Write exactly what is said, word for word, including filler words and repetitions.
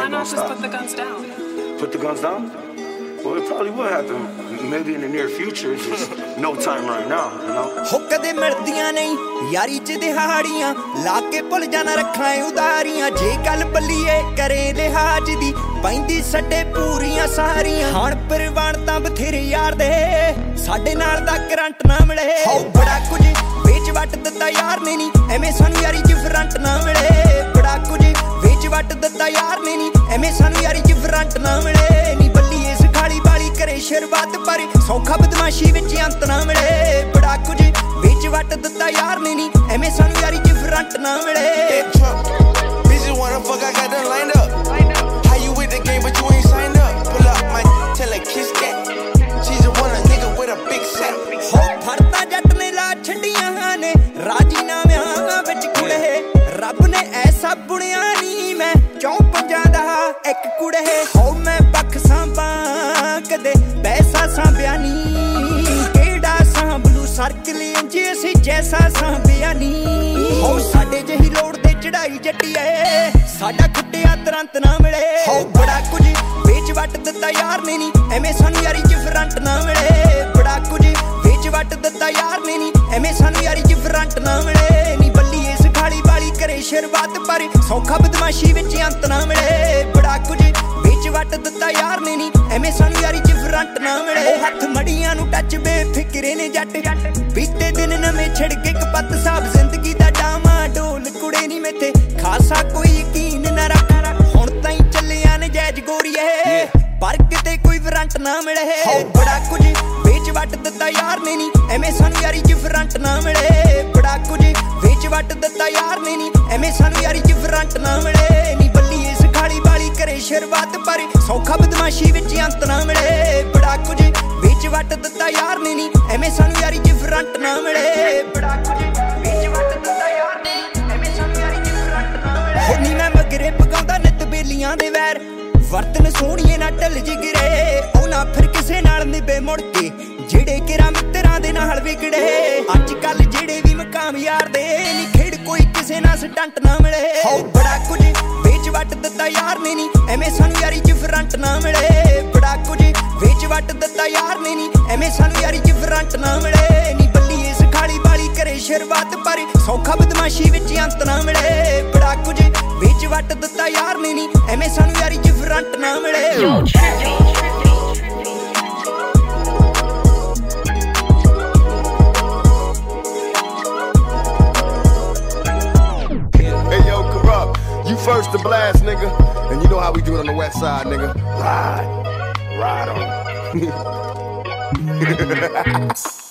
Why they not gonna just stop? put the guns down? Put the guns down? Well, it probably will happen. Maybe in the near future. It's just no time right now, you know? ਹੋ ਕਦੇ ਮਿਲਦੀਆਂ ਨਹੀਂ ਯਾਰੀ ਚ ਦਿਹਾੜੀਆਂ ਲਾ ਕੇ ਭੁੱਲ ਜਾਣਾ ਰੱਖਾਂ ਉਦਾਰੀਆਂ ਜੇ ਗੱਲ ਬੱਲੀਏ ਕਰੇ ਲਿਹਾਜ਼ ਦੀ ਪੈਂਦੀ ਸੱਡੇ ਪੂਰੀਆਂ ਸਾਰੀਆਂ ਹਾਣ ਪਰਵਾਨ ਤਾਂ ਬਥੇਰੇ ਯਾਰ ਦੇ ਸਾਡੇ ਨਾਲ ਦਾ ਕਰੰਟ ਨਾ ਮਿਲੇ ਹੋ ਬੜਾ ਕੁਝ ਵੇਚ ਵੱਟ ਦਿੱਤਾ ਯਾਰ ਨੇ ਨੀ ਐਵੇਂ ਸਾਨੂੰ ਯਾਰੀ ਚ ਫਰੰਟ ਨਾ ਮਿਲੇ ਬੜਾ ਕੁਝ ਵੇਚ ਵੱਟ ਦਿੱਤਾ ਯਾਰ ਨੇ ਨੀ ਐਵੇਂ ਸਾਨੂੰ ਯਾਰੀ ਚ ਫਰੰਟ ਨਾ ਮਿਲੇ ਨੀ ਬੱਲੀ ਇਸ ਖਾਲੀ ਬਾਲੀ ਕਰੇ ਸ਼ੁਰੂਆਤ ਪਰ ਸੌਖਾ ਬਦਮਾਸ਼ੀ ਵਿੱਚ ਅੰਤ ਨਾ ਮਿਲੇ ਬੜਾ ਕੁਝ ਵੇਚ ਵੱਟ ਦਿੱਤਾ ਯਾਰ ਨੇ ਨੀ ਐਵੇਂ ਸਾਨੂੰ ਯਾਰੀ ਚ ਫਰੰਟ ਨਾ ਮਿਲੇ Bitches wanna fuck, I got them lined up. How you with the game but you ain't signed up? Pull up my tell her kiss that. She's a wanna nigga with a big set. ਹੋ ਫੜਤਾ ਜੱਟ ਨੇ ਲਾ ਛੱਡੀਆਂ ਨੇ ਰਾਜੀਨਾਮਿਆਂ ਵਿੱਚ ਕੁੜੇ ਰੱਬ ਨੇ ਐਸਾ ਬੁਣਿਆ ਨੀ ਮੈਂ ਕਿਉਂ ਪੰਜਾਂ ਦਾ ਇੱਕ ਕੁੜੇ ਹੋ ਮੈਂ ਪੱਖ ਸਾਂਭਾਂ ਕਦੇ ਪੈਸਾ ਸਾਂਭਿਆ ਨੀ ਕਿਹੜਾ ਸਾਂਭਲੂ ਸਰਕਲ ਇੰਜ ਅਸੀਂ ਜੈਸਾ ਸਾਂਭਿਆ ਨੀ ਹੋ ਸਾਡੇ ਜਿਹੀ ਲੋੜ ਤੇ ਚੜਾਈ ਜੱਟੀਏ ਸਾਡਾ ਖੁੱਟਿਆ ਤੁਰੰਤ ਨਾ ਮਿਲੇ ਹੋ ਬੜਾ ਕੁਝ ਵੇਚ ਵੱਟ ਦਿੱਤਾ ਯਾਰ ਨੇ ਨੀ ਐਵੇਂ ਸਾਨੂੰ ਯਾਰੀ ਚ ਫਰੰਟ ਨਾ ਮਿਲੇ ਬੜਾ ਕੁਝ ਵੇਚ ਵੱਟ ਦਿੱਤਾ ਯਾਰ ਨੇ ਨੀ ਐਵੇਂ ਸਾਨੂੰ ਯਾਰੀ ਚ ਫਰੰਟ ਨਾ ਮਿਲੇ ਨੀ ਬੱਲੀ ਇਸ ਖਾਲੀ ਬਾਲੀ ਕਰੇ ਸ਼ੁਰੂਆਤ ਪਰ ਸੌਖਾ ਬਦਮਾਸ਼ੀ ਵਿੱਚ ਅੰਤ ਨਾ ਮਿਲੇ ਬੜਾ ਕੁਝ ਵੇਚ ਵੱਟ ਦਿੱਤਾ ਯਾਰ ਨੇ ਨੀ ਐਵੇਂ ਸਾਨੂੰ ਯਾਰੀ ਚ ਫਰੰਟ ਨਾ ਮਿਲੇ ਹੱਥ ਮੜੀਆਂ ਨੂੰ ਟੱਚ ਬੇਫਿਕਰੇ ਨੇ ਜੱਟ ਬੀਤੇ ਦਿਨ ਨਵੇਂ ਛਿੜ ਕੇ ਕਪੱਤ ਸਾਬ ਜ਼ਿੰਦਗੀ ਦਾ ਡਾਮਾ ਢੋਲ ਕੁੜੇ ਨੀ ਮੇਥੇ ਖਾਸਾ ਕੋਈ ਯਕੀਨ ਨਾ ਰੱਖ ਹੁਣ ਤਾਈਂ ਚੱਲਿਆ ਨਜਾਇਜ਼ ਗੋਰੀਏ ਪਰ ਕਿਤੇ ਕੋਈ ਫਰੰਟ ਨਾ ਮਿਲੇ ਹੋ ਬੜਾ ਕੁਝ ਵੇਚ ਵੱਟ ਦਿੱਤਾ ਯਾਰ ਨੇ ਨੀ ਐਵੇਂ ਸਾਨੂੰ ਯਾਰੀ ਚ ਫਰੰਟ ਨਾ ਮਿਲੇ ਬੜਾ ਕੁਝ ਵੇਚ ਵੱਟ ਦਿੱਤਾ ਯਾਰ ਨੇ ਨੀ ਐਵੇਂ ਸਾਨੂੰ ਯਾਰੀ ਚ ਫਰੰਟ ਨਾ ਮਿਲੇ ਨੀ ਬੱਲੀ ਇਸ ਖਾਲੀ ਬਾਲੀ ਕਰੇ ਸ਼ੁਰੂਆਤ ਪਰ ਸੌਖਾ ਬਦਮਾਸ਼ੀ ਵਿੱਚ ਅੰਤ ਨਾ ਮਿਲੇ ਬੜਾ ਕੁਝ ਵੇਚ ਵੱਟ ਦਿੱਤਾ ਯਾਰ ਨੇ ਨੀ ਐਵੇਂ ਸਾਨੂੰ ਯਾਰੀ ਚ ਫਰੰਟ ਨਾ ਮਿਲੇ ਬੜਾ ਕੁਝ ਵੇਚ ਵੱਟ ਦਿੱਤਾ ਯਾਰ ਨੇ ਐਵੇਂ ਸਾਨੂੰ ਯਾਰੀ ਚ ਫਰੰਟ ਨਾ ਮਿਲੇ ਹੋ ਨੀ ਮੈਂ ਮਗਰੇ ਪਕਾਉਂਦਾ ਨਿੱਤ ਬੇਲੀਆਂ ਦੇ ਵੈਰ ਵਰਤਨ ਸੋਹਣੀਏ ਨਾ ਢਲ ਜਿਗਰੇ ਉਹ ਨਾ ਫਿਰ ਕਿਸੇ ਨਾਲ ਨਿਭੇ ਮੁੜ ਕੇ ਜਿਹੜੇ ਕਿਰਾ ਮਿੱਤਰਾਂ ਦੇ ਨਾਲ ਵਿਗੜੇ ਅੱਜ ਕੱਲ ਜਿਹੜੇ ਵੀ ਮਕਾਮ ਯਾਰ ਦੇ ਨੀ ਖੇਡ ਕੋਈ ਕਿਸੇ ਨਾਲ ਸਟੰਟ ਨਾ ਮਿਲੇ ਹੋ ਬੜਾ ਕੁਝ ਵੇਚ ਵੱਟ ਦਿੱਤਾ ਯਾਰ ਨੇ ਨੀ ਐਵੇਂ ਸਾਨੂੰ ਯਾਰੀ ਚ ਫਰੰਟ ਨਾ ਮਿਲੇ ਬੜਾ ਕੁਝ ਵੇਚ ਵੱਟ ਦਿੱਤਾ ਯਾਰ ਨੇ ਨੀ ਐਵੇਂ ਸਾਨੂੰ ਯਾਰੀ ਚ ਫਰੰਟ ਨਾ ਮਿਲੇ ਨੀ ਬੱਲੀ ਇਸ ਖਾਲੀ ਬਾਲੀ ਕਰੇ ਸ਼ੁਰੂਆਤ ਪਰ ਸੌਖਾ ਬਦਮਾਸ਼ੀ ਵਿੱਚ ਅੰਤ ਨਾ ਮਿਲੇ ਬੜਾ ਕੁਝ ਵੇਚ ਵੱਟ ਦਿੱਤਾ ਯਾਰ ਨੇ ਨੀ ਐਵੇਂ ਸਾਨੂੰ ਯਾਰੀ ਚ ਫਰੰਟ ਨਾ ਮਿਲੇ You first to blast, nigga. And you know how we do it on the west side, nigga. Ride. Ride on.